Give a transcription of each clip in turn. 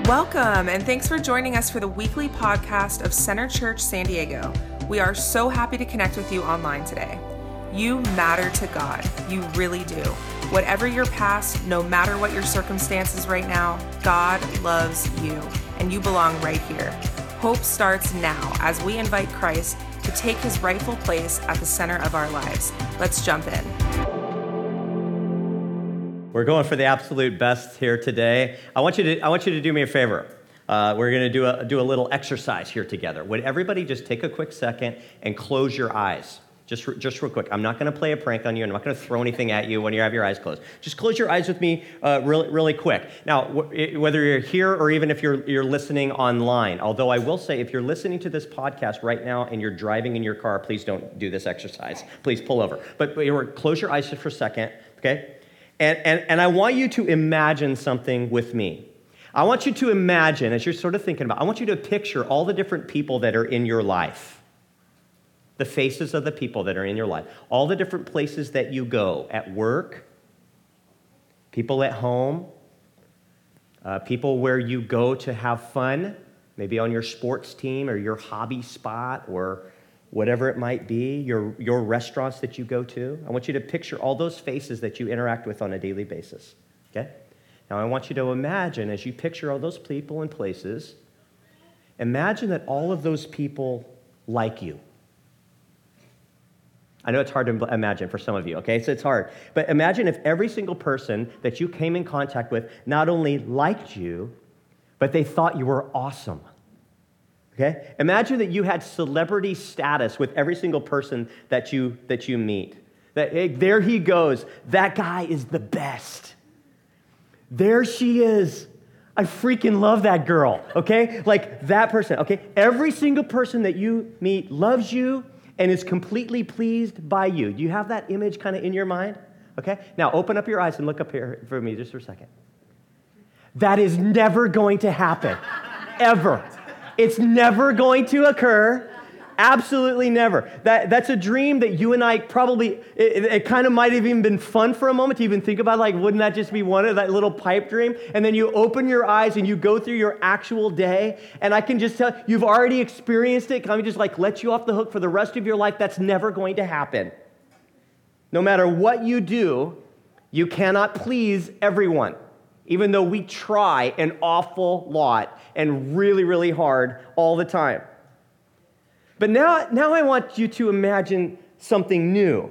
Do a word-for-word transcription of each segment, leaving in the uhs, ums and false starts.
Welcome, and thanks for joining us for the weekly podcast of Center Church San Diego. We are so happy to connect with you online today. You matter to God. You really do. Whatever your past, no matter what your circumstances right now, God loves you, and you belong right here. Hope starts now as we invite Christ to take his rightful place at the center of our lives. Let's jump in. We're going for the absolute best here today. I want you to I want you to do me a favor. Uh, we're going to do a do a little exercise here together. Would everybody just take a quick second and close your eyes? Just just real quick. I'm not going to play a prank on you. I'm not going to throw anything at you when you have your eyes closed. Just close your eyes with me uh, really really quick. Now, w- whether you're here or even if you're you're listening online, although I will say if you're listening to this podcast right now and you're driving in your car, please don't do this exercise. Please pull over. But, but close your eyes just for a second, okay? And, and, and I want you to imagine something with me. I want you to imagine, as you're sort of thinking about, I want you to picture all the different people that are in your life, the faces of the people that are in your life, all the different places that you go, at work, people at home, uh, people where you go to have fun, maybe on your sports team or your hobby spot or whatever it might be, your, your restaurants that you go to. I want you to picture all those faces that you interact with on a daily basis, okay? Now, I want you to imagine, as you picture all those people and places, imagine that all of those people like you. I know it's hard to imagine for some of you, okay? So it's hard. But imagine if every single person that you came in contact with not only liked you, but they thought you were awesome. Okay? Imagine that you had celebrity status with every single person that you that you meet. That hey, there he goes. That guy is the best. There she is. I freaking love that girl. Okay? Like that person. Okay? Every single person that you meet loves you and is completely pleased by you. Do you have that image kind of in your mind? Okay? Now open up your eyes and look up here for me just for a second. That is never going to happen. Ever. It's never going to occur. Absolutely never. That, that's a dream that you and I probably, it, it kind of might have even been fun for a moment to even think about, like, wouldn't that just be one of that little pipe dream? And then you open your eyes and you go through your actual day, and I can just tell, you've already experienced it. Can I just, like, let you off the hook for the rest of your life? That's never going to happen. No matter what you do, you cannot please everyone, even though we try an awful lot and really, really hard all the time. But now, now I want you to imagine something new.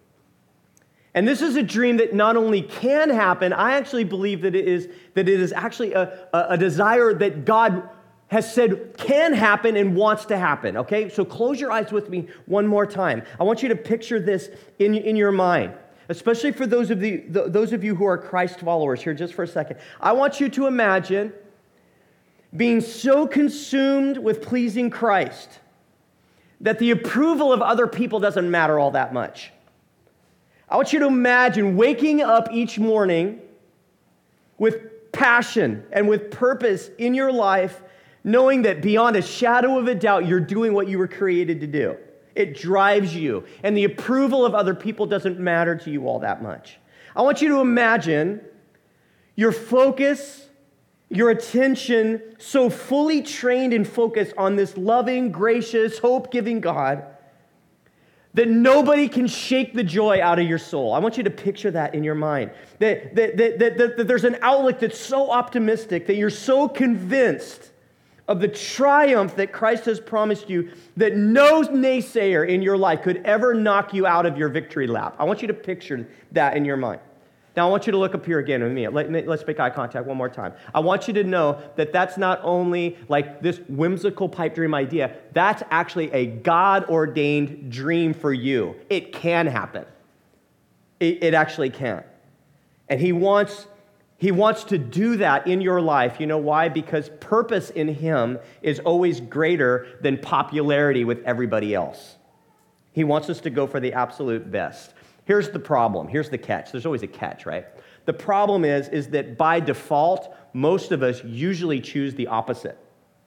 And this is a dream that not only can happen, I actually believe that it is, that it is actually a, a, a desire that God has said can happen and wants to happen, okay? So close your eyes with me one more time. I want you to picture this in, in your mind. Especially for those of the, the those of you who are Christ followers here, just for a second. I want you to imagine being so consumed with pleasing Christ that the approval of other people doesn't matter all that much. I want you to imagine waking up each morning with passion and with purpose in your life, knowing that beyond a shadow of a doubt, you're doing what you were created to do. It drives you, and the approval of other people doesn't matter to you all that much. I want you to imagine your focus, your attention so fully trained and focused on this loving, gracious, hope-giving God that nobody can shake the joy out of your soul. I want you to picture that in your mind. That, that, that, that, that, that there's an outlook that's so optimistic, that you're so convinced of the triumph that Christ has promised you that no naysayer in your life could ever knock you out of your victory lap. I want you to picture that in your mind. Now, I want you to look up here again with me. Let, let's make eye contact one more time. I want you to know that that's not only like this whimsical pipe dream idea, that's actually a God-ordained dream for you. It can happen. It, it actually can. And he wants He wants to do that in your life. You know why? Because purpose in him is always greater than popularity with everybody else. He wants us to go for the absolute best. Here's the problem. Here's the catch. There's always a catch, right? The problem is, is that by default, most of us usually choose the opposite.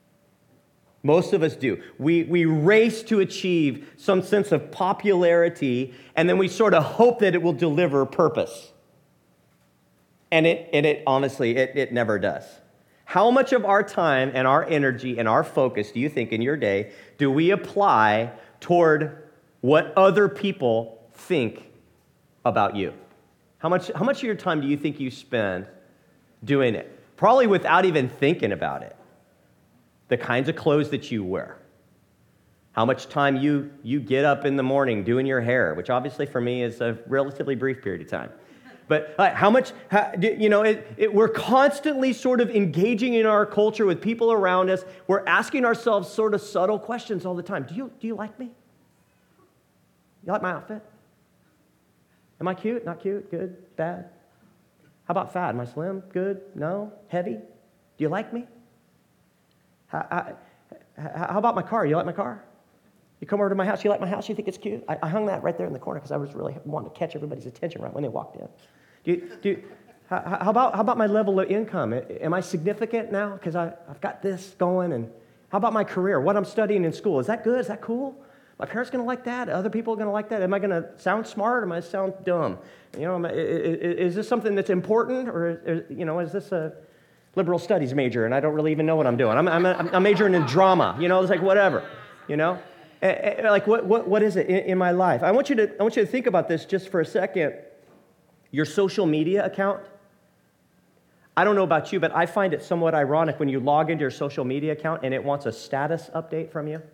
Most of us do. We, we race to achieve some sense of popularity, and then we sort of hope that it will deliver purpose. And it, and it honestly, it, it never does. How much of our time and our energy and our focus do you think in your day do we apply toward what other people think about you? How much, how much of your time do you think you spend doing it? Probably without even thinking about it. The kinds of clothes that you wear. How much time you, you get up in the morning doing your hair, which obviously for me is a relatively brief period of time. But uh, how much, how, you know, it, it, we're constantly sort of engaging in our culture with people around us. We're asking ourselves sort of subtle questions all the time. Do you, do you like me? You like my outfit? Am I cute? Not cute? Good? Bad? How about fat? Am I slim? Good? No? Heavy? Do you like me? How, how, how about my car? You like my car? You come over to my house, you like my house, you think it's cute? I, I hung that right there in the corner because I was really wanting to catch everybody's attention right when they walked in. Do you, do you, how, how, about, how about my level of income? Am I significant now because I've got this going? And how about my career? What I'm studying in school, is that good? Is that cool? My parents going to like that? Other people going to like that? Am I going to sound smart or am I sound dumb? You know, is this something that's important, or, you know, is this a liberal studies major and I don't really even know what I'm doing? I'm, I'm, I'm majoring in drama. You know, it's like whatever. You know, like what what what is it in, in my life? I want you to I want you to think about this just for a second. Your social media account. I don't know about you, but I find it somewhat ironic when you log into your social media account and it wants a status update from you.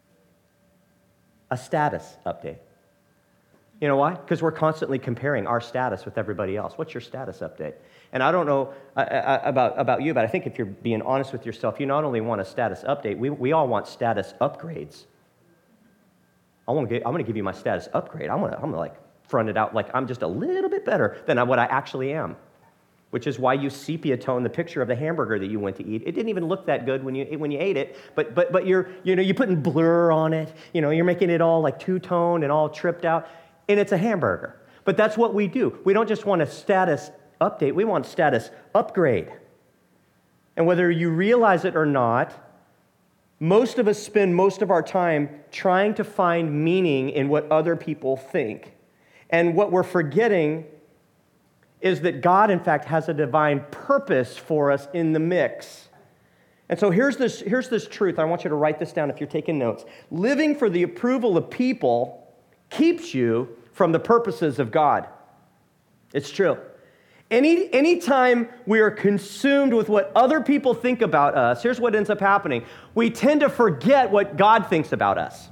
A status update. You know why? Because we're constantly comparing our status with everybody else. What's your status update? And I don't know uh, uh, about, about you, but I think if you're being honest with yourself, you not only want a status update, we, we all want status upgrades. I want to get, I'm going to give you my status upgrade. I'm going to I'm going to like front it out like I'm just a little bit better than what I actually am. Which is why you sepia tone the picture of the hamburger that you went to eat. It didn't even look that good when you when you ate it, but but but you're you know you're putting blur on it. You know you're making it all like two-toned and all tripped out, and it's a hamburger. But that's what we do. We don't just want a status update. We want status upgrade. And whether you realize it or not, most of us spend most of our time trying to find meaning in what other people think, and what we're forgetting is that God, in fact, has a divine purpose for us in the mix. And so here's this, here's this truth. I want you to write this down if you're taking notes. Living for the approval of people keeps you from the purposes of God. It's true. Any anytime we are consumed with what other people think about us, here's what ends up happening. We tend to forget what God thinks about us.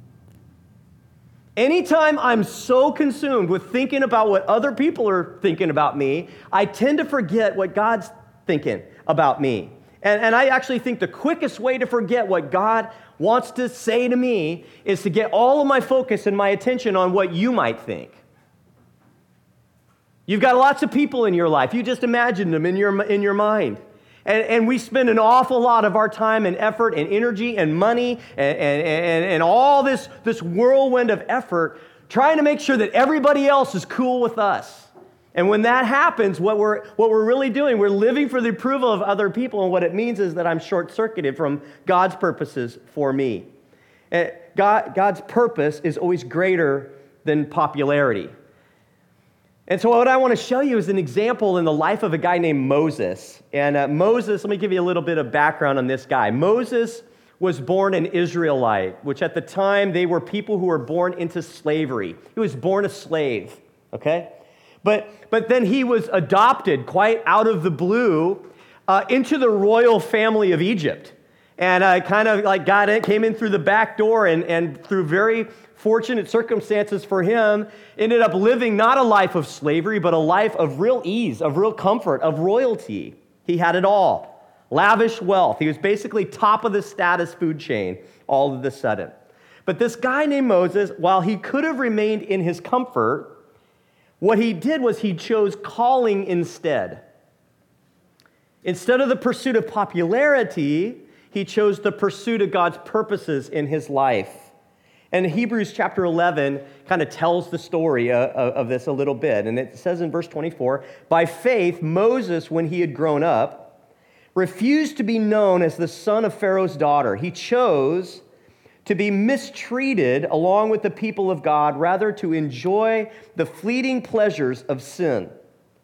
Anytime I'm so consumed with thinking about what other people are thinking about me, I tend to forget what God's thinking about me. And, and I actually think the quickest way to forget what God wants to say to me is to get all of my focus and my attention on what you might think. You've got lots of people in your life. You just imagine them in your, in your mind. And, and we spend an awful lot of our time and effort and energy and money and, and, and, and all this, this whirlwind of effort trying to make sure that everybody else is cool with us. And when that happens, what we're, what we're really doing, we're living for the approval of other people, and what it means is that I'm short-circuited from God's purposes for me. And God, God's purpose is always greater than popularity. And so what I want to show you is an example in the life of a guy named Moses. And uh, Moses, let me give you a little bit of background on this guy. Moses was born an Israelite, which at the time they were people who were born into slavery. He was born a slave, okay? But, but then he was adopted quite out of the blue uh, into the royal family of Egypt. And uh, kind of like got in, came in through the back door and, and through very fortunate circumstances for him, ended up living not a life of slavery, but a life of real ease, of real comfort, of royalty. He had it all. Lavish wealth. He was basically top of the status food chain all of a sudden. But this guy named Moses, while he could have remained in his comfort, what he did was he chose calling instead. Instead of the pursuit of popularity, he chose the pursuit of God's purposes in his life. And Hebrews chapter eleven kind of tells the story of, of this a little bit. And it says in verse twenty-four, by faith, Moses, when he had grown up, refused to be known as the son of Pharaoh's daughter. He chose to be mistreated along with the people of God, rather to enjoy the fleeting pleasures of sin.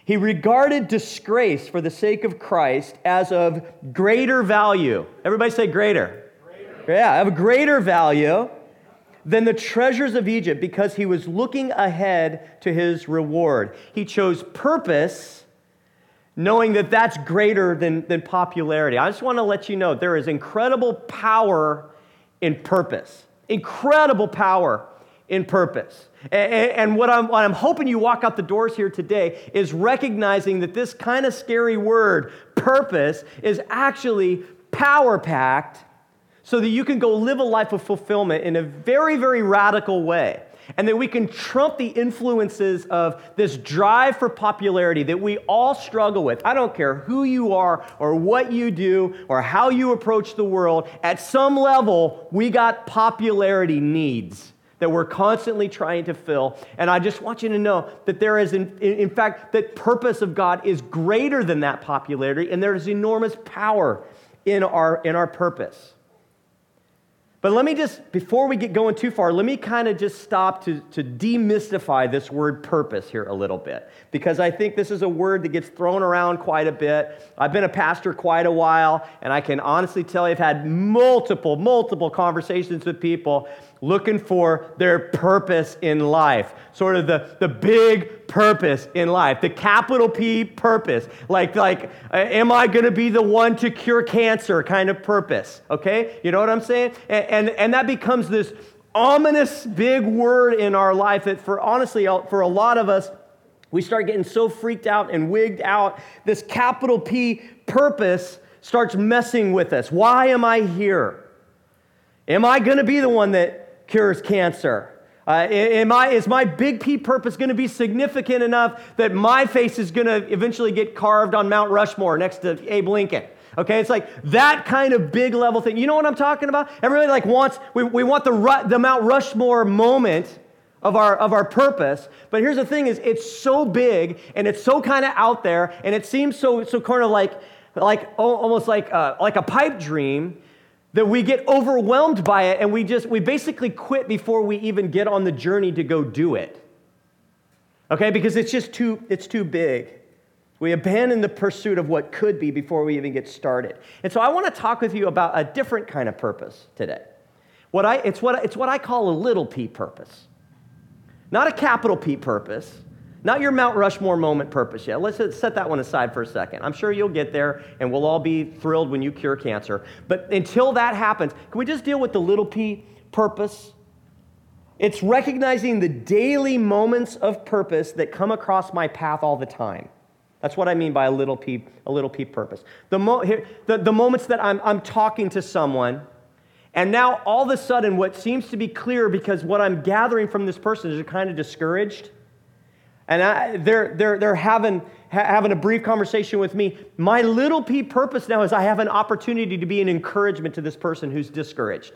He regarded disgrace for the sake of Christ as of greater value. Everybody say greater. Greater. Yeah, of greater value than the treasures of Egypt, because he was looking ahead to his reward. He chose purpose, knowing that that's greater than, than popularity. I just want to let you know there is incredible power in purpose. Incredible power in purpose. And, and what, I'm, what I'm hoping you walk out the doors here today is recognizing that this kind of scary word, purpose, is actually power-packed so that you can go live a life of fulfillment in a very, very radical way. And that we can trump the influences of this drive for popularity that we all struggle with. I don't care who you are or what you do or how you approach the world. At some level, we got popularity needs that we're constantly trying to fill. And I just want you to know that there is, in, in fact, that purpose of God is greater than that popularity, and there is enormous power in our, in our purpose. But let me just, before we get going too far, let me kind of just stop to, to demystify this word purpose here a little bit, because I think this is a word that gets thrown around quite a bit. I've been a pastor quite a while, and I can honestly tell you I've had multiple, multiple conversations with people looking for their purpose in life, sort of the, the big purpose in life, the capital P purpose, like, like uh, am I going to be the one to cure cancer kind of purpose, okay? You know what I'm saying? And, and, and that becomes this ominous big word in our life that for honestly, for a lot of us, we start getting so freaked out and wigged out. This capital P purpose starts messing with us. Why am I here? Am I going to be the one that cures cancer? Uh, am I, is my big P purpose going to be significant enough that my face is going to eventually get carved on Mount Rushmore next to Abe Lincoln? Okay, it's like that kind of big level thing. You know what I'm talking about? Everybody like wants, we, we want the, the Mount Rushmore moment of our, of our purpose. But here's the thing is it's so big and it's so kind of out there and it seems so, so kind of like, like almost like a, like a pipe dream that we get overwhelmed by it and we just, we basically quit before we even get on the journey to go do it. Okay, because it's just too, it's too big. We abandon the pursuit of what could be before we even get started. And so I want to talk with you about a different kind of purpose today. What I, it's, what, it's what I call a little P purpose. Not a capital P purpose. Not your Mount Rushmore moment purpose yet. Let's set that one aside for a second. I'm sure you'll get there, and we'll all be thrilled when you cure cancer. But until that happens, can we just deal with the little P purpose? It's recognizing the daily moments of purpose that come across my path all the time. That's what I mean by a little P, a little P purpose. The, mo- here, the, the moments that I'm, I'm talking to someone, and now all of a sudden what seems to be clear because what I'm gathering from this person is they're kind of discouraged. And I, they're, they're, they're having, ha- having a brief conversation with me. My little P purpose now is I have an opportunity to be an encouragement to this person who's discouraged.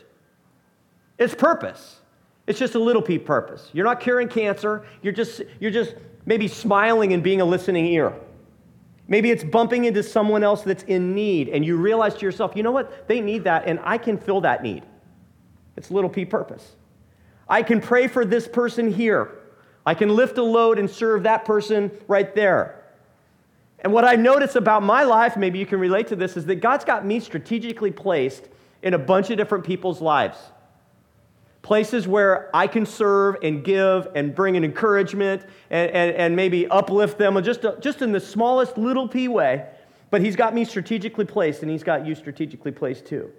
It's purpose. It's just a little P purpose. You're not curing cancer. You're just, you're just maybe smiling and being a listening ear. Maybe it's bumping into someone else that's in need, and you realize to yourself, you know what? They need that, and I can fill that need. It's little P purpose. I can pray for this person here. I can lift a load and serve that person right there. And what I notice about my life, maybe you can relate to this, is that God's got me strategically placed in a bunch of different people's lives. Places where I can serve and give and bring an encouragement and, and, and maybe uplift them just, just in the smallest little P way. But He's got me strategically placed, and He's got you strategically placed too.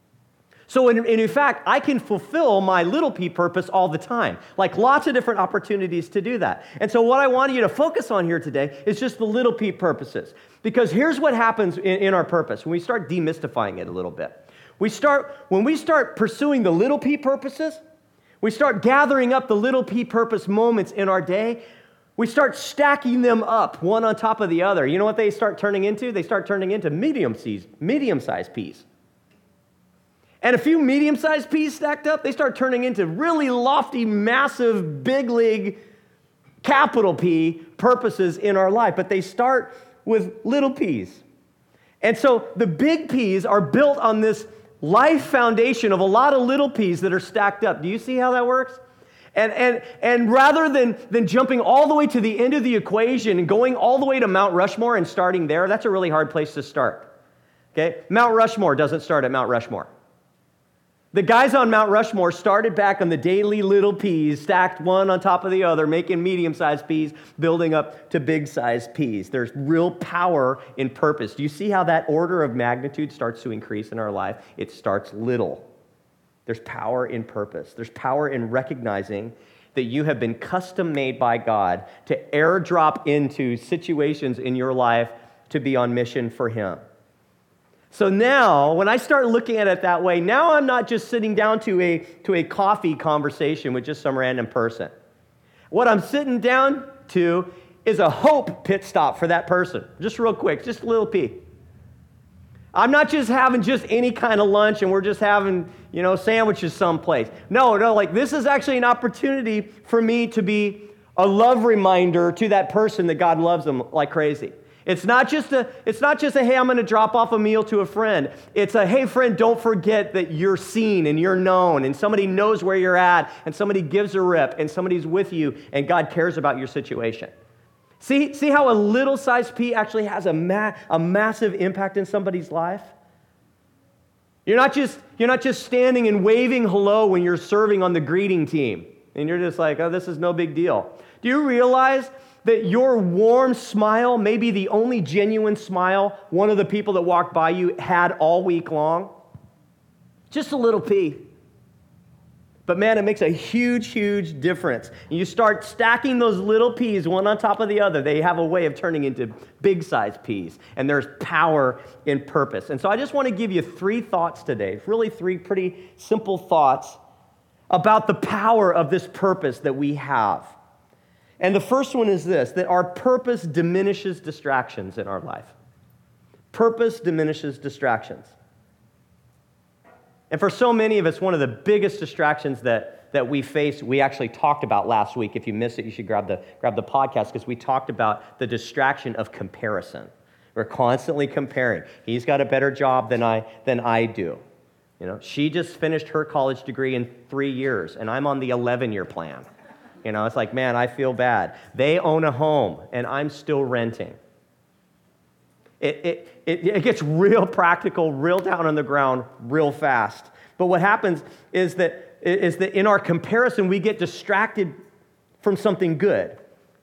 So in, in fact, I can fulfill my little P purpose all the time, like lots of different opportunities to do that. And so what I want you to focus on here today is just the little P purposes. Because here's what happens in, in our purpose when we start demystifying it a little bit. We start, when we start pursuing the little P purposes, we start gathering up the little P purpose moments in our day, we start stacking them up one on top of the other. You know what they start turning into? They start turning into medium-sized, medium-sized P's. And a few medium-sized P's stacked up, they start turning into really lofty, massive, big league, capital P purposes in our life. But they start with little P's. And so the big P's are built on this life foundation of a lot of little P's that are stacked up. Do you see how that works? And, and, and rather than, than jumping all the way to the end of the equation and going all the way to Mount Rushmore and starting there, that's a really hard place to start. Okay? Mount Rushmore doesn't start at Mount Rushmore. The guys on Mount Rushmore started back on the daily little peas, stacked one on top of the other, making medium-sized peas, building up to big-sized peas. There's real power in purpose. Do you see how that order of magnitude starts to increase in our life? It starts little. There's power in purpose. There's power in recognizing that you have been custom-made by God to airdrop into situations in your life to be on mission for Him. So now, when I start looking at it that way, now I'm not just sitting down to a, to a coffee conversation with just some random person. What I'm sitting down to is a hope pit stop for that person. Just real quick, just a little pee. I'm not just having just any kind of lunch and we're just having, you know, sandwiches someplace. No, no, like this is actually an opportunity for me to be a love reminder to that person that God loves them like crazy. It's not just a, it's not just a, hey, I'm going to drop off a meal to a friend. It's a, hey, friend, don't forget that you're seen and you're known and somebody knows where you're at and somebody gives a rip and somebody's with you and God cares about your situation. See, see how a little-sized pea actually has a, ma- a massive impact in somebody's life? You're not just, you're not just standing and waving hello when you're serving on the greeting team and you're just like, oh, this is no big deal. Do you realize that your warm smile may be the only genuine smile one of the people that walked by you had all week long? Just a little pea. But man, it makes a huge, huge difference. And you start stacking those little peas one on top of the other. They have a way of turning into big-sized peas. And there's power in purpose. And so I just want to give you three thoughts today, really three pretty simple thoughts about the power of this purpose that we have. And the first one is this, that our purpose diminishes distractions in our life. Purpose diminishes distractions. And for so many of us, one of the biggest distractions that, that we face, we actually talked about last week. If you missed it, you should grab the, grab the podcast because we talked about the distraction of comparison. We're constantly comparing. He's got a better job than I, than I do. You know, she just finished her college degree in three years, and I'm on the eleven-year plan. You know, it's like, man, I feel bad. They own a home, and I'm still renting. It, it, it, it gets real practical, real down on the ground, real fast. But what happens is that, is that in our comparison, we get distracted from something good.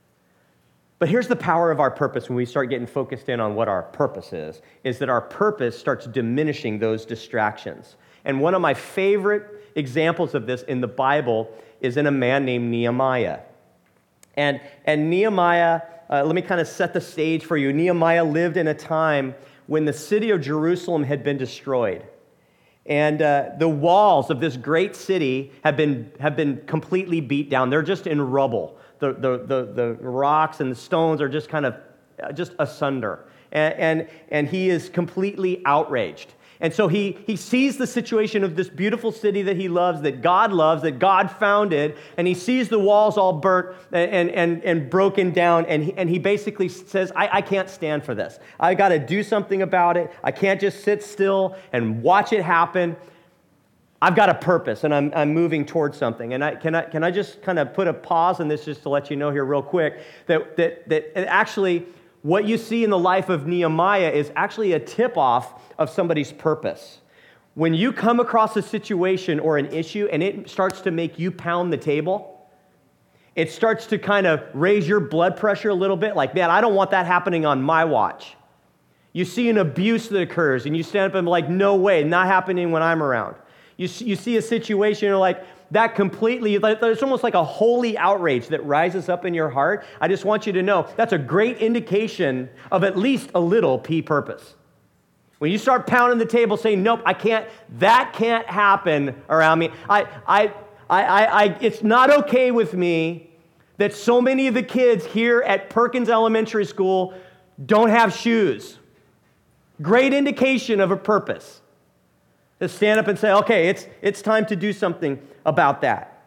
But here's the power of our purpose when we start getting focused in on what our purpose is, is that our purpose starts diminishing those distractions. And one of my favorite examples of this in the Bible is in a man named Nehemiah. And, and Nehemiah, uh, let me kind of set the stage for you. Nehemiah lived in a time when the city of Jerusalem had been destroyed. And uh, the walls of this great city have been, have been completely beat down. They're just in rubble. The, the, the, the rocks and the stones are just kind of just asunder. And, and, and he is completely outraged. And so he, he sees the situation of this beautiful city that he loves, that God loves, that God founded, and he sees the walls all burnt and, and, and broken down, and he, and he basically says, I, I can't stand for this. I got to do something about it. I can't just sit still and watch it happen. I've got a purpose, and I'm, I'm moving towards something. And I, can, I, can I just kind of put a pause on this just to let you know here real quick that, that, that actually what you see in the life of Nehemiah is actually a tip-off of somebody's purpose. When you come across a situation or an issue and it starts to make you pound the table, it starts to kind of raise your blood pressure a little bit, like, man, I don't want that happening on my watch. You see an abuse that occurs and you stand up and be like, no way, not happening when I'm around. You see, you see a situation, you're like, that completely, it's almost like a holy outrage that rises up in your heart. I just want you to know that's a great indication of at least a little P purpose. When you start pounding the table saying, nope, I can't, that can't happen around me. I, I, I, I, I, it's not okay with me that so many of the kids here at Perkins Elementary School don't have shoes. Great indication of a purpose. To stand up and say, okay, it's, it's time to do something about that.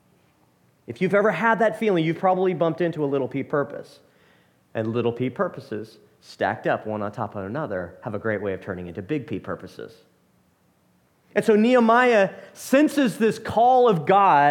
If you've ever had that feeling, you've probably bumped into a little P purpose. And little P purposes stacked up one on top of another have a great way of turning into big P purposes. And so Nehemiah senses this call of God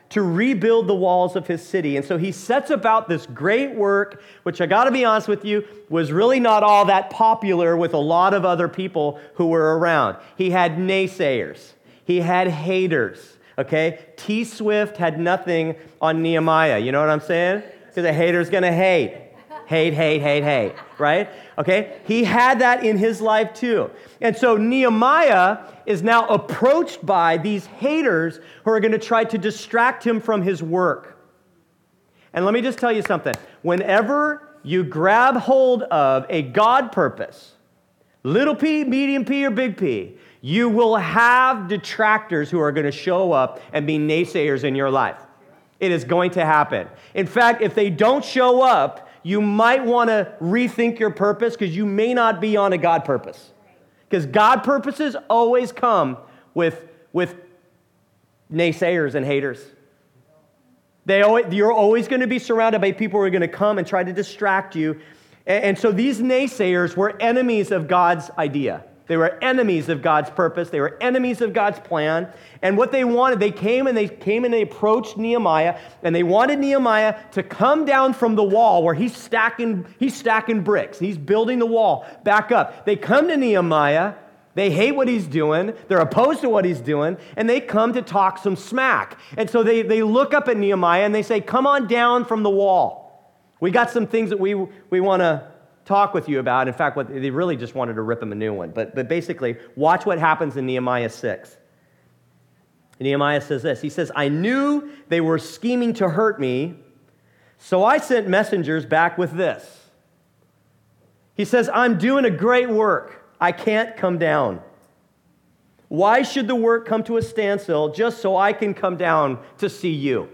to rebuild the walls of his city. And so he sets about this great work, which I got to be honest with you, was really not all that popular with a lot of other people who were around. He had naysayers. He had haters, okay? T Swift had nothing on Nehemiah. You know what I'm saying? Because a hater's going to hate. Hate, hate, hate, hate, right? Okay? He had that in his life too. And so Nehemiah is now approached by these haters who are going to try to distract him from his work. And let me just tell you something. Whenever you grab hold of a God purpose, little p, medium p, or big P, you will have detractors who are going to show up and be naysayers in your life. It is going to happen. In fact, if they don't show up, you might want to rethink your purpose because you may not be on a God purpose. Because God purposes always come with, with naysayers and haters. They always, you're always going to be surrounded by people who are going to come and try to distract you. And, and so these naysayers were enemies of God's idea. They were enemies of God's purpose. They were enemies of God's plan. And what they wanted, they came and they came and they approached Nehemiah, and they wanted Nehemiah to come down from the wall where he's stacking, he's stacking bricks. He's building the wall back up. They come to Nehemiah. They hate what he's doing. They're opposed to what he's doing, and they come to talk some smack. And so they, they look up at Nehemiah and they say, come on down from the wall. We got some things that we, we want to talk with you about. In fact, what they really just wanted to rip him a new one. But, but basically, watch what happens in Nehemiah six. Nehemiah says this. He says, I knew they were scheming to hurt me, so I sent messengers back with this. He says, I'm doing a great work. I can't come down. Why should the work come to a standstill just so I can come down to see you?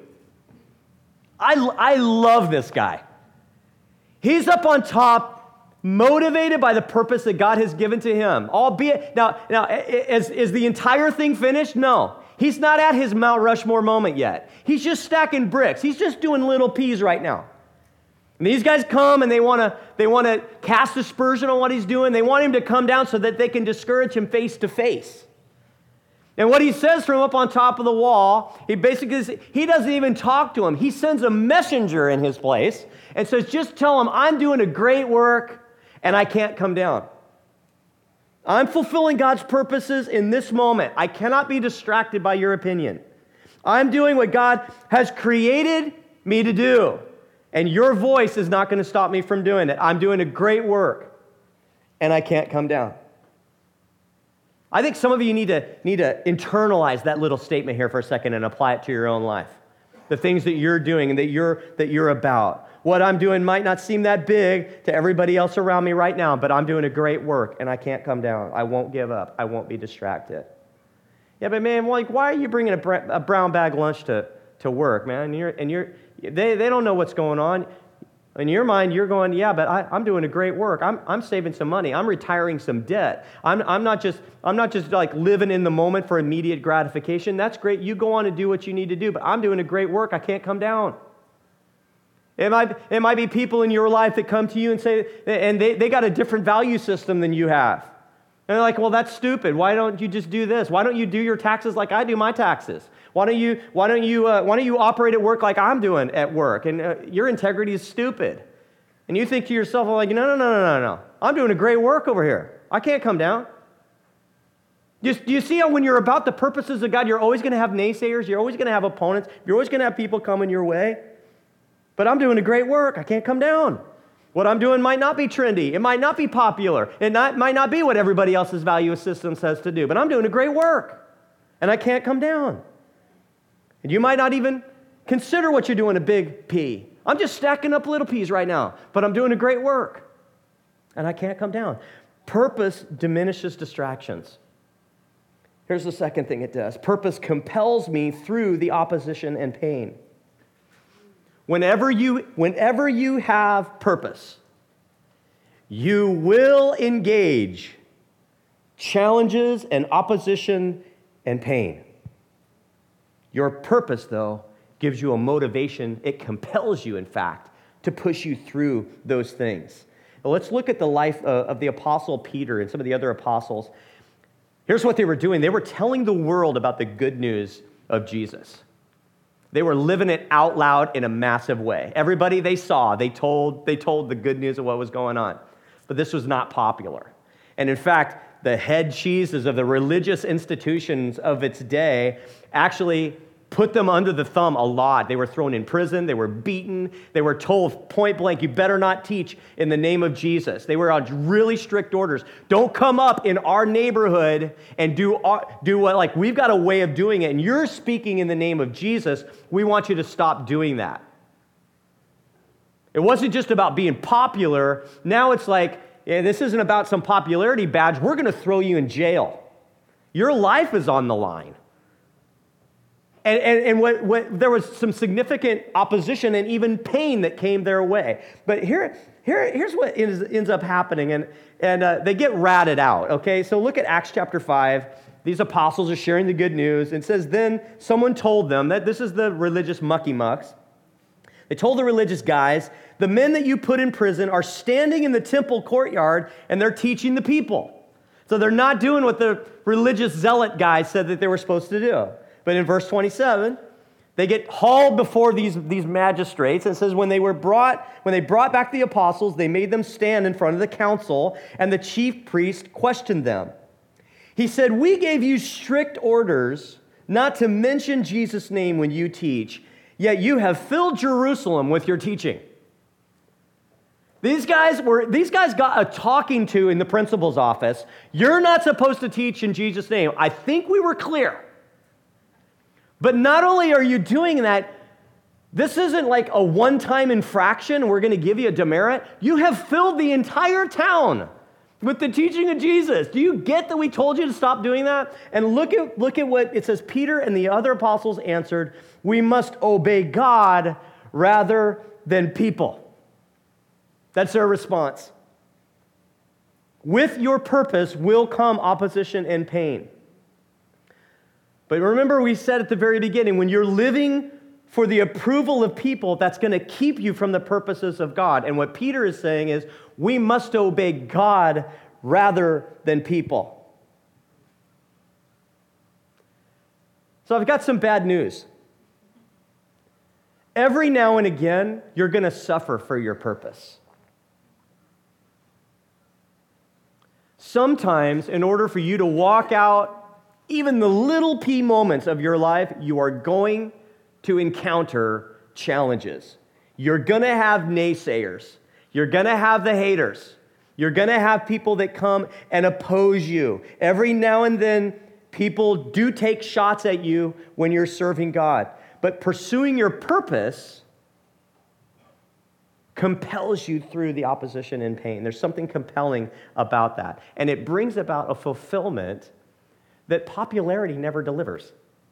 I, I love this guy. He's up on top, motivated by the purpose that God has given to him. Albeit, now, now is, is the entire thing finished? No. He's not at his Mount Rushmore moment yet. He's just stacking bricks. He's just doing little P's right now. And these guys come and they want to they want to cast aspersion on what he's doing. They want him to come down so that they can discourage him face to face. And what he says from up on top of the wall, he basically, he doesn't even talk to him. He sends a messenger in his place and says, just tell him I'm doing a great work and I can't come down. I'm fulfilling God's purposes in this moment. I cannot be distracted by your opinion. I'm doing what God has created me to do. And your voice is not going to stop me from doing it. I'm doing a great work and I can't come down. I think some of you need to, need to internalize that little statement here for a second and apply it to your own life. The things that you're doing and that you're, that you're about. What I'm doing might not seem that big to everybody else around me right now, but I'm doing a great work and I can't come down. I won't give up. I won't be distracted. Yeah, but man, like, why are you bringing a, br- a brown bag lunch to, to work, man? And, you're, and you're, they, they don't know what's going on. In your mind, you're going, yeah, but I, I'm doing a great work. I'm, I'm saving some money. I'm retiring some debt. I'm, I'm not just, I'm not just like living in the moment for immediate gratification. That's great. You go on and do what you need to do, but I'm doing a great work. I can't come down. It might, it might be people in your life that come to you and say, and they, they got a different value system than you have. And they're like, well, that's stupid. Why don't you just do this? Why don't you do your taxes like I do my taxes? Why don't you, why don't you, uh, why don't you operate at work like I'm doing at work? And uh, your integrity is stupid. And you think to yourself, like, no, no, no, no, no, no. I'm doing a great work over here. I can't come down. Do you see how when you're about the purposes of God, you're always going to have naysayers. You're always going to have opponents. You're always going to have people coming your way. But I'm doing a great work. I can't come down. What I'm doing might not be trendy. It might not be popular. It not, might not be what everybody else's value system says to do. But I'm doing a great work. And I can't come down. And you might not even consider what you're doing a big P. I'm just stacking up little P's right now. But I'm doing a great work. And I can't come down. Purpose diminishes distractions. Here's the second thing it does. Purpose compels me through the opposition and pain. Whenever you, whenever you have purpose, you will engage challenges and opposition and pain. Your purpose, though, gives you a motivation. It compels you, in fact, to push you through those things. Now, let's look at the life of, of the Apostle Peter and some of the other apostles. Here's what they were doing. They were telling the world about the good news of Jesus. They were living it out loud in a massive way. Everybody they saw, they told, they told the good news of what was going on. But this was not popular. And in fact, the head cheeses of the religious institutions of its day actually put them under the thumb a lot. They were thrown in prison. They were beaten. They were told point blank, you better not teach in the name of Jesus. They were on really strict orders. Don't come up in our neighborhood and do, do what, like, we've got a way of doing it, and you're speaking in the name of Jesus. We want you to stop doing that. It wasn't just about being popular. Now it's like, yeah, this isn't about some popularity badge. We're going to throw you in jail. Your life is on the line. And, and, and what, what, there was some significant opposition and even pain that came their way. But here, here, here's what ends, ends up happening, and, and uh, they get ratted out, okay? So look at Acts chapter five. These apostles are sharing the good news. It says, then someone told them, that this is the religious mucky mucks. They told the religious guys, the men that you put in prison are standing in the temple courtyard, and they're teaching the people. So they're not doing what the religious zealot guys said that they were supposed to do. But in verse twenty-seven, they get hauled before these, these magistrates. And it says, when they were brought, when they brought back the apostles, they made them stand in front of the council, and the chief priest questioned them. He said, we gave you strict orders not to mention Jesus' name when you teach, yet you have filled Jerusalem with your teaching. These guys were, these guys got a talking to in the principal's office. You're not supposed to teach in Jesus' name. I think we were clear. But not only are you doing that, this isn't like a one-time infraction, we're going to give you a demerit. You have filled the entire town with the teaching of Jesus. Do you get that we told you to stop doing that? And look at, look at what it says. Peter and the other apostles answered, we must obey God rather than people. That's their response. With your purpose will come opposition and pain. But remember, we said at the very beginning, when you're living for the approval of people, that's going to keep you from the purposes of God. And what Peter is saying is, we must obey God rather than people. So I've got some bad news. Every now and again, you're going to suffer for your purpose. Sometimes, in order for you to walk out even the little p moments of your life, you are going to encounter challenges. You're going to have naysayers. You're going to have the haters. You're going to have people that come and oppose you. Every now and then, people do take shots at you when you're serving God. But pursuing your purpose compels you through the opposition and pain. There's something compelling about that. And it brings about a fulfillment that popularity never delivers.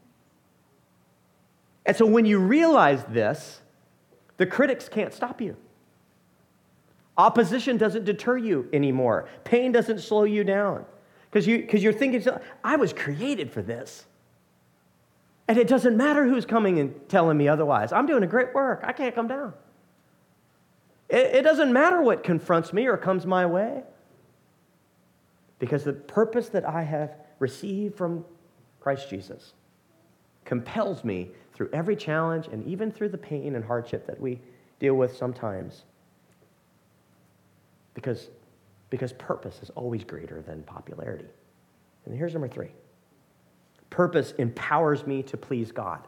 And so when you realize this, the critics can't stop you. Opposition doesn't deter you anymore. Pain doesn't slow you down. Because you, because you're thinking, I was created for this. And it doesn't matter who's coming and telling me otherwise. I'm doing a great work. I can't come down. It, it doesn't matter what confronts me or comes my way. Because the purpose that I have received from Christ Jesus compels me through every challenge and even through the pain and hardship that we deal with sometimes. Because, because purpose is always greater than popularity. And here's number three. Purpose empowers me to please God.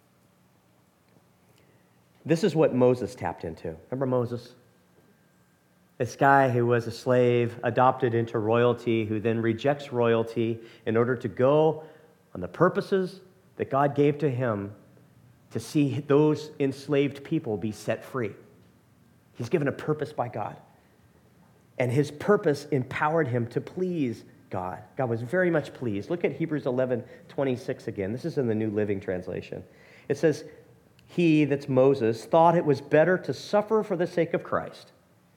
This is what Moses tapped into. Remember Moses? This guy who was a slave, adopted into royalty, who then rejects royalty in order to go on the purposes that God gave to him to see those enslaved people be set free. He's given a purpose by God. And his purpose empowered him to please God. God was very much pleased. Look at Hebrews eleven twenty-six again. This is in the New Living Translation. It says, he, that's Moses, thought it was better to suffer for the sake of Christ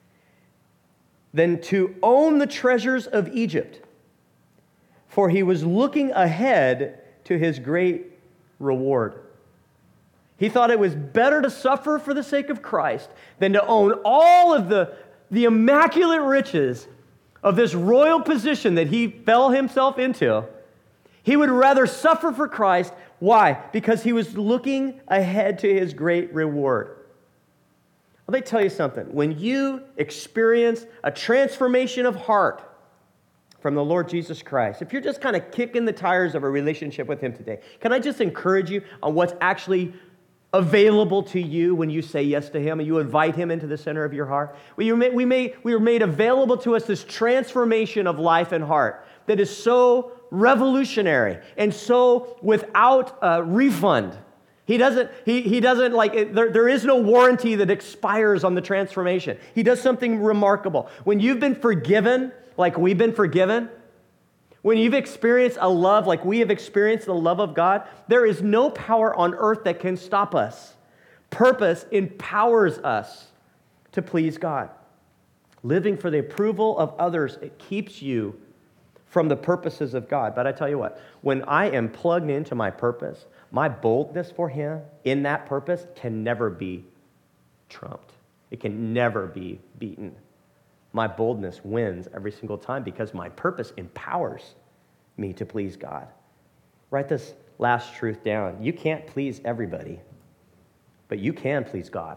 than to own the treasures of Egypt, for he was looking ahead to his great reward. He thought it was better to suffer for the sake of Christ than to own all of the, the immaculate riches of this royal position that he fell himself into. He would rather suffer for Christ, Why? Because he was looking ahead to his great reward. Let me tell you something. When you experience a transformation of heart from the Lord Jesus Christ, if you're just kind of kicking the tires of a relationship with him today, can I just encourage you on what's actually available to you when you say yes to him and you invite him into the center of your heart? We, may, we, may, we were made available to us this transformation of life and heart that is so revolutionary and so without a refund. He doesn't, he, he doesn't like, there, there is no warranty that expires on the transformation. He does something remarkable. When you've been forgiven, like we've been forgiven, when you've experienced a love like we have experienced the love of God, there is no power on earth that can stop us. Purpose empowers us to please God. Living for the approval of others, it keeps you from the purposes of God. But I tell you what, when I am plugged into my purpose, my boldness for him in that purpose can never be trumped. It can never be beaten. My boldness wins every single time because my purpose empowers me to please God. Write this last truth down. You can't please everybody, but you can please God.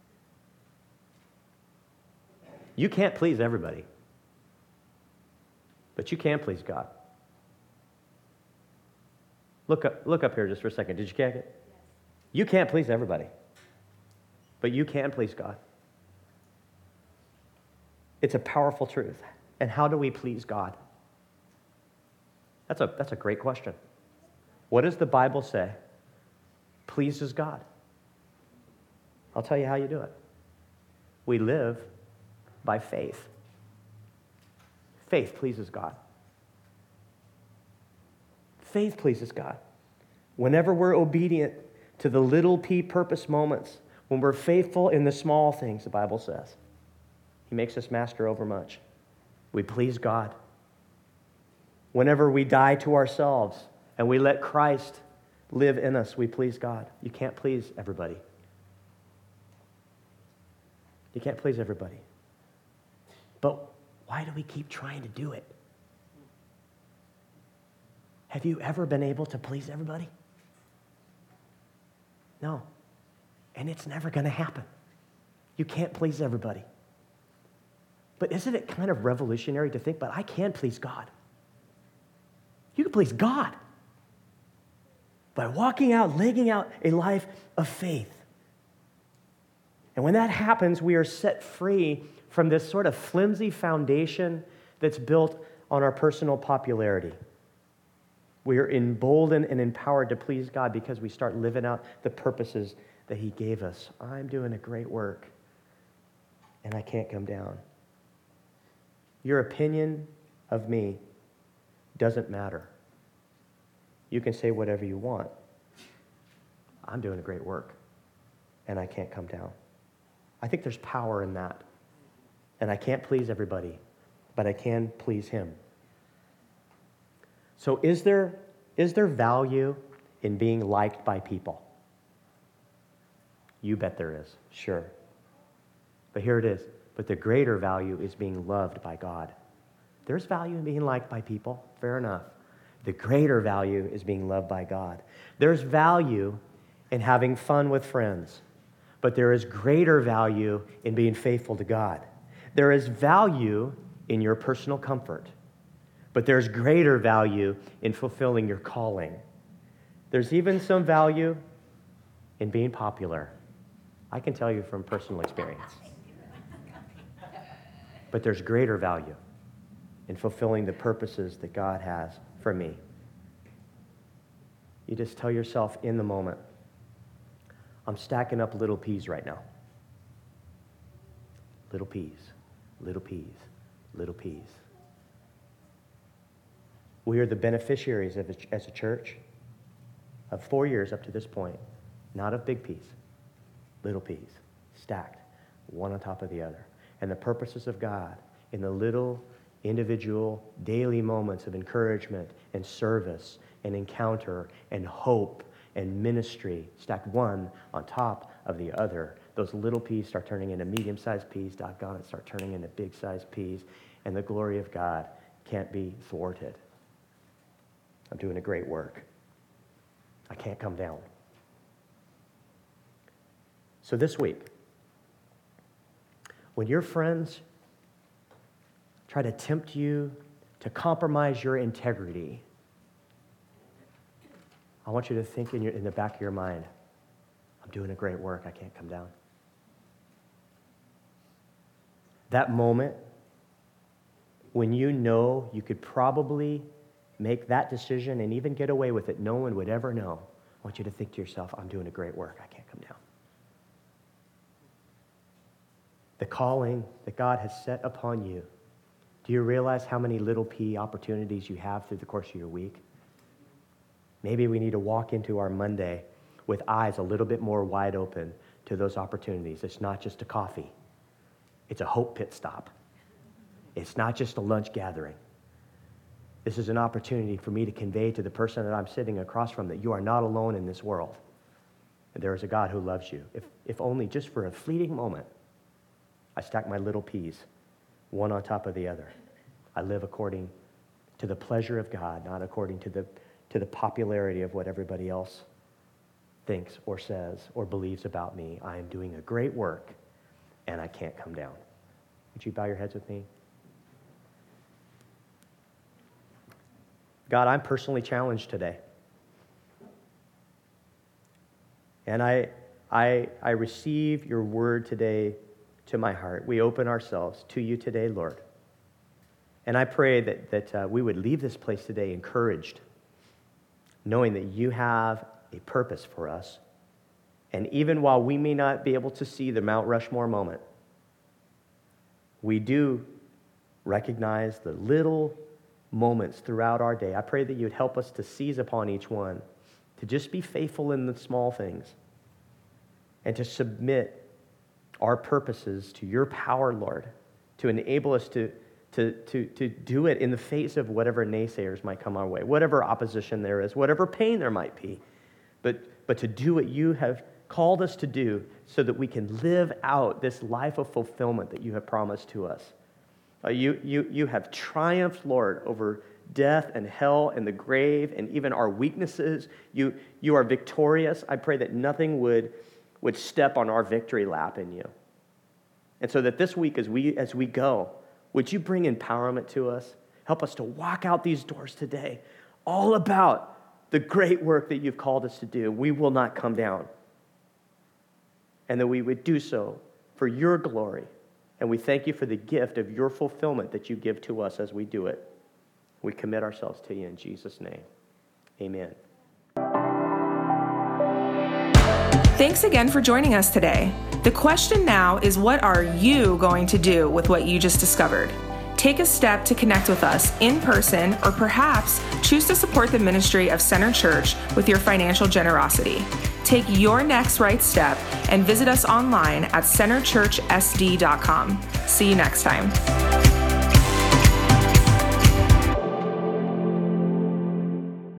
You can't please everybody, but you can please God. Look up, look up here just for a second. Did you catch it? You can't please everybody, but you can please God. It's a powerful truth. And how do we please God? That's a, that's a great question. What does the Bible say pleases God? I'll tell you how you do it. We live by faith. Faith pleases God. Faith pleases God. Whenever we're obedient to the little p purpose moments, when we're faithful in the small things, the Bible says, he makes us master over much. We please God. Whenever we die to ourselves and we let Christ live in us, we please God. You can't please everybody. You can't please everybody. But why do we keep trying to do it? Have you ever been able to please everybody? No. And it's never going to happen. You can't please everybody. But isn't it kind of revolutionary to think, but I can please God? You can please God by walking out, living out a life of faith. And when that happens, we are set free from this sort of flimsy foundation that's built on our personal popularity. We are emboldened and empowered to please God because we start living out the purposes that he gave us. I'm doing a great work, and I can't come down. Your opinion of me doesn't matter. You can say whatever you want. I'm doing a great work, and I can't come down. I think there's power in that. And I can't please everybody, but I can please him. So is there, is there value in being liked by people? You bet there is, sure. But here it is. But the greater value is being loved by God. There's value in being liked by people, fair enough. The greater value is being loved by God. There's value in having fun with friends, but there is greater value in being faithful to God. There is value in your personal comfort, but there's greater value in fulfilling your calling. There's even some value in being popular. I can tell you from personal experience. But there's greater value in fulfilling the purposes that God has for me. You just tell yourself in the moment, I'm stacking up little P's right now. Little P's, little P's, little P's. We are the beneficiaries of a, as a church of four years up to this point, not of big P's, little P's, stacked, one on top of the other. And the purposes of God in the little individual daily moments of encouragement and service and encounter and hope and ministry, stacked one on top of the other. Those little P's start turning into medium-sized P's, doggone it, start turning into big-sized P's, and the glory of God can't be thwarted. I'm doing a great work. I can't come down. So this week, when your friends try to tempt you to compromise your integrity, I want you to think in, your, in the back of your mind, I'm doing a great work, I can't come down. That moment when you know you could probably make that decision and even get away with it, no one would ever know, I want you to think to yourself, I'm doing a great work, I can't come down. The calling that God has set upon you, do you realize how many little p opportunities you have through the course of your week? Maybe we need to walk into our Monday with eyes a little bit more wide open to those opportunities. It's not just a coffee. It's a hope pit stop. It's not just a lunch gathering. This is an opportunity for me to convey to the person that I'm sitting across from that you are not alone in this world. And there is a God who loves you. If, if only just for a fleeting moment, I stack my little peas, one on top of the other. I live according to the pleasure of God, not according to the, to the popularity of what everybody else thinks or says or believes about me. I am doing a great work, and I can't come down. Would you bow your heads with me? God, I'm personally challenged today. And I, I, I receive your word today to my heart. We open ourselves to you today, Lord. And I pray that, that uh, we would leave this place today encouraged, knowing that you have a purpose for us. And even while we may not be able to see the Mount Rushmore moment, we do recognize the little moments throughout our day. I pray that you'd help us to seize upon each one, to just be faithful in the small things, and to submit our purposes to your power, Lord, to enable us to, to, to, to do it in the face of whatever naysayers might come our way, whatever opposition there is, whatever pain there might be, but, but to do what you have called us to do so that we can live out this life of fulfillment that you have promised to us. Uh, you, you, you have triumphed, Lord, over death and hell and the grave and even our weaknesses. You, you are victorious. I pray that nothing would would step on our victory lap in you. And so that this week as we as we go, would you bring empowerment to us? Help us to walk out these doors today, all about the great work that you've called us to do. We will not come down. And that we would do so for your glory. And we thank you for the gift of your fulfillment that you give to us as we do it. We commit ourselves to you in Jesus' name. Amen. Thanks again for joining us today. The question now is, what are you going to do with what you just discovered? Take a step to connect with us in person, or perhaps choose to support the ministry of Center Church with your financial generosity. Take your next right step and visit us online at center church s d dot com. See you next time.